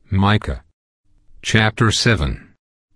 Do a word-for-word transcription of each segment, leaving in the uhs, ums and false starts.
Micah chapter seven.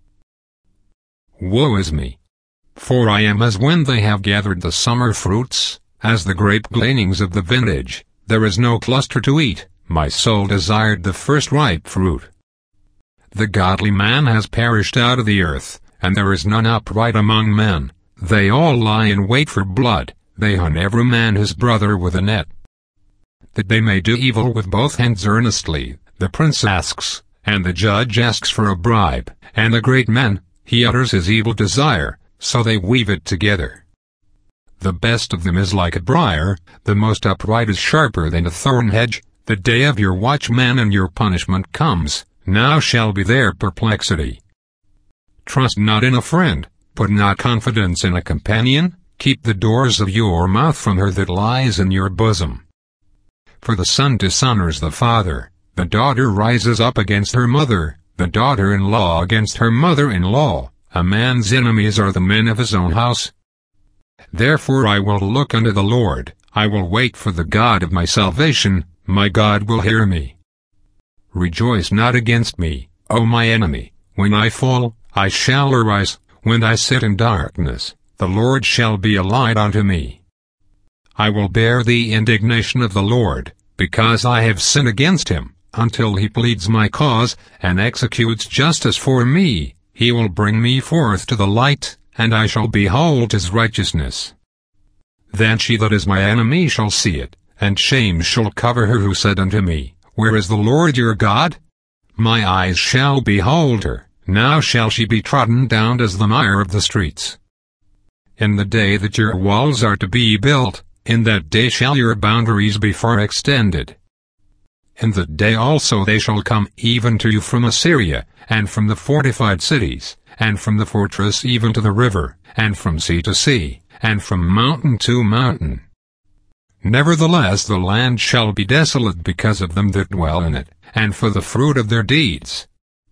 Woe is me! For I am as when they have gathered the summer fruits, as the grape gleanings of the vintage. There is no cluster to eat, my soul desired the first ripe fruit. The godly man has perished out of the earth, and there is none upright among men. They all lie in wait for blood, they hunt every man his brother with a net. That they may do evil with both hands earnestly, the prince asks, and the judge asks for a bribe, and the great man, he utters his evil desire, so they weave it together. The best of them is like a briar, the most upright is sharper than a thorn hedge. The day of your watchman and your punishment comes, now shall be their perplexity. Trust not in a friend, put not confidence in a companion, keep the doors of your mouth from her that lies in your bosom. For the son dishonors the father, the daughter rises up against her mother, the daughter-in-law against her mother-in-law. A man's enemies are the men of his own house. Therefore I will look unto the Lord, I will wait for the God of my salvation, my God will hear me. Rejoice not against me, O my enemy. When I fall, I shall arise. When I sit in darkness, the Lord shall be a light unto me. I will bear the indignation of the Lord, because I have sinned against him, until he pleads my cause, and executes justice for me. He will bring me forth to the light, and I shall behold his righteousness. Then she that is my enemy shall see it, and shame shall cover her who said unto me, Where is the Lord your God? My eyes shall behold her, now shall she be trodden down as the mire of the streets. In the day that your walls are to be built, in that day shall your boundaries be far extended. In that day also they shall come even to you from Assyria, and from the fortified cities, and from the fortress even to the river, and from sea to sea, and from mountain to mountain. Nevertheless the land shall be desolate because of them that dwell in it, and for the fruit of their deeds.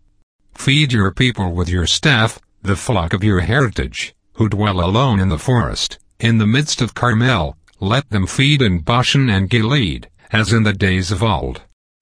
Feed your people with your staff, the flock of your heritage, who dwell alone in the forest, in the midst of Carmel. Let them feed in Bashan and Gilead, as in the days of old.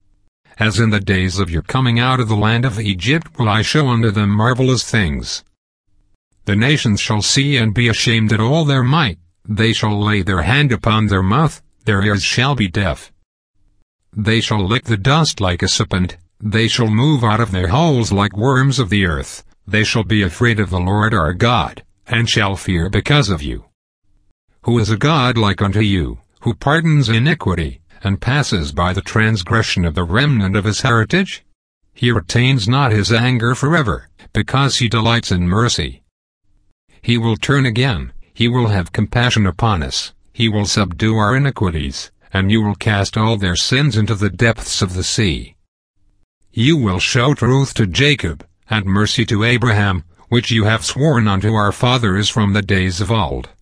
As in the days of your coming out of the land of Egypt will I show unto them marvelous things. The nations shall see and be ashamed at all their might. They shall lay their hand upon their mouth, their ears shall be deaf. They shall lick the dust like a serpent, they shall move out of their holes like worms of the earth. They shall be afraid of the Lord our God, and shall fear because of you. Who is a God like unto you, who pardons iniquity, and passes by the transgression of the remnant of his heritage? He retains not his anger forever, because he delights in mercy. He will turn again, he will have compassion upon us, he will subdue our iniquities, and you will cast all their sins into the depths of the sea. You will show truth to Jacob, and mercy to Abraham, which you have sworn unto our fathers from the days of old.